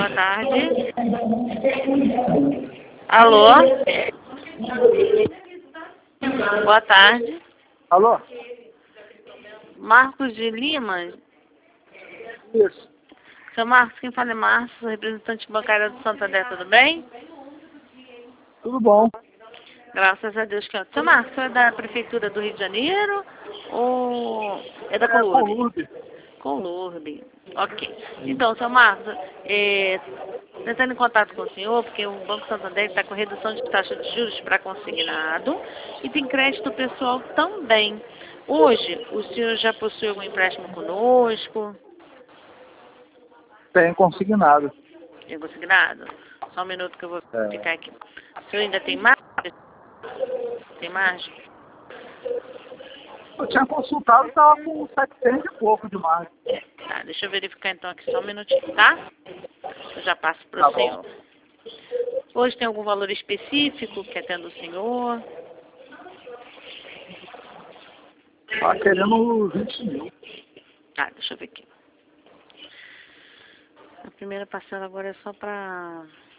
Boa tarde. Alô? Boa tarde. Alô? Marcos de Lima? Isso. Seu Marcos, quem fala é Márcio, representante bancária do Santander, tudo bem? Tudo bom? Graças a Deus. Seu Marcos, você é da Prefeitura do Rio de Janeiro ou é da Com Colurbe? Lourdes. Colurbe. Ok. Então, seu Marcos, tentando em contato com o senhor, porque o Banco Santander está com redução de taxa de juros para consignado e tem crédito pessoal também. Hoje, o senhor já possui algum empréstimo conosco? Tem consignado. Tem consignado? Só um minuto que eu vou É. ficar aqui. O senhor ainda tem margem? Tem margem? Eu tinha consultado, estava com 700 e pouco de margem. Tá, deixa eu verificar então aqui só um minutinho, tá? Eu já passo para o Tá senhor. bom. Hoje tem algum valor específico que atenda o senhor? Tá querendo 20 mil. Tá, deixa eu ver aqui. A primeira parcela agora é só para